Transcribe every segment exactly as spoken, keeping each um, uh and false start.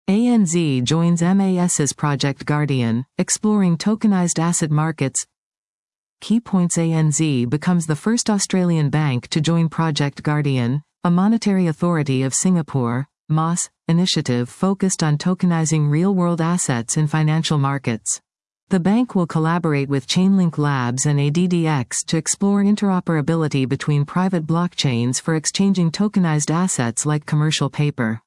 A N Z joins MAS's Project Guardian, exploring tokenized asset markets. Key points: A N Z becomes the first Australian bank to join Project Guardian, a Monetary Authority of Singapore (M A S) initiative focused on tokenizing real-world assets in financial markets. The bank will collaborate with Chainlink Labs and A D D X to explore interoperability between private blockchains for exchanging tokenized assets like commercial paper.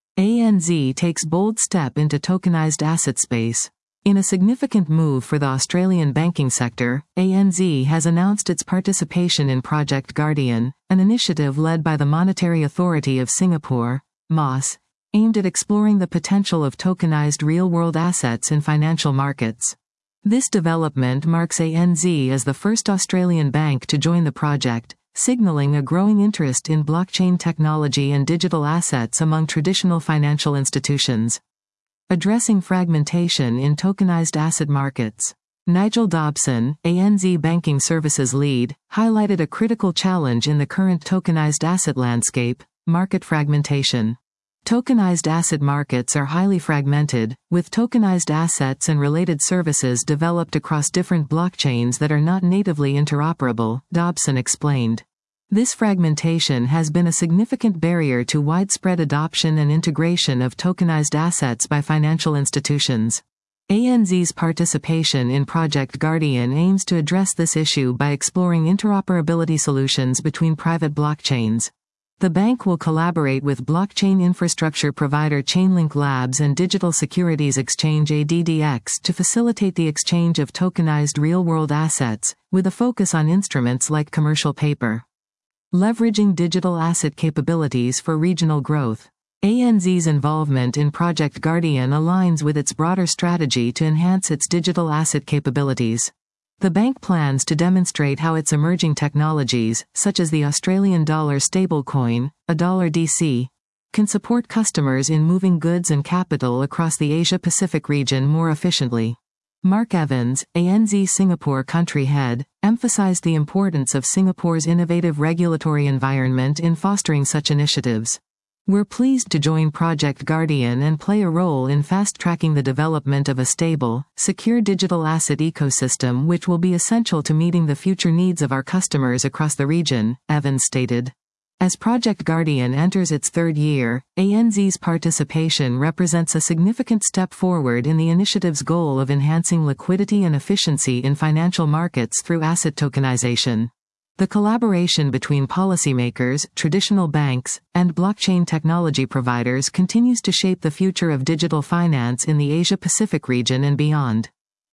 A N Z takes bold step into tokenized asset space. In a significant move for the Australian banking sector, A N Z has announced its participation in Project Guardian, an initiative led by the Monetary Authority of Singapore (M A S), aimed at exploring the potential of tokenized real-world assets in financial markets. This development marks A N Z as the first Australian bank to join the project, signaling a growing interest in blockchain technology and digital assets among traditional financial institutions. Addressing fragmentation in tokenized asset markets. Nigel Dobson, A N Z Banking Services lead, highlighted a critical challenge in the current tokenized asset landscape: market fragmentation. Tokenized asset markets are highly fragmented, with tokenized assets and related services developed across different blockchains that are not natively interoperable, Dobson explained. This fragmentation has been a significant barrier to widespread adoption and integration of tokenized assets by financial institutions. A N Z's participation in Project Guardian aims to address this issue by exploring interoperability solutions between private blockchains. The bank will collaborate with blockchain infrastructure provider Chainlink Labs and digital securities exchange A D D X to facilitate the exchange of tokenized real-world assets, with a focus on instruments like commercial paper. Leveraging digital asset capabilities for regional growth. A N Z's involvement in Project Guardian aligns with its broader strategy to enhance its digital asset capabilities. The bank plans to demonstrate how its emerging technologies, such as the Australian dollar stablecoin, A dollar D C, can support customers in moving goods and capital across the Asia-Pacific region more efficiently. Mark Evans, A N Z Singapore country head, emphasized the importance of Singapore's innovative regulatory environment in fostering such initiatives. We're pleased to join Project Guardian and play a role in fast-tracking the development of a stable, secure digital asset ecosystem which will be essential to meeting the future needs of our customers across the region, Evans stated. As Project Guardian enters its third year, A N Z's participation represents a significant step forward in the initiative's goal of enhancing liquidity and efficiency in financial markets through asset tokenization. The collaboration between policymakers, traditional banks, and blockchain technology providers continues to shape the future of digital finance in the Asia-Pacific region and beyond.